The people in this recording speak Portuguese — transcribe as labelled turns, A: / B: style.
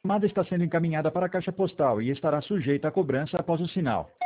A: chamada está sendo encaminhada para a caixa postal e estará sujeita a cobrança após o sinal.